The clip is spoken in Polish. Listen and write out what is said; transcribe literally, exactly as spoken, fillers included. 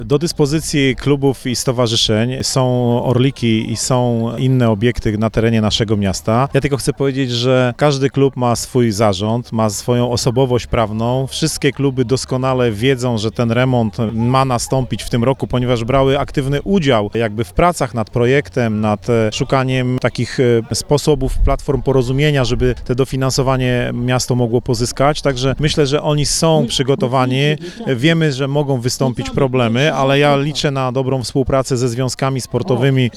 Do dyspozycji klubów i stowarzyszeń są orliki i są inne obiekty na terenie naszego miasta. Ja tylko chcę powiedzieć, że każdy klub ma swój zarząd, ma swoją osobowość prawną. Wszystkie kluby doskonale wiedzą, że ten remont ma nastąpić w tym roku, ponieważ brały aktywny udział jakby w pracach nad projektem, nad szukaniem takich sposobów, platform porozumienia, żeby te dofinansowanie miasto mogło pozyskać. Także myślę, że oni są przygotowani. Wiemy, że mogą wystąpić problemy, ale ja liczę na dobrą współpracę ze związkami sportowymi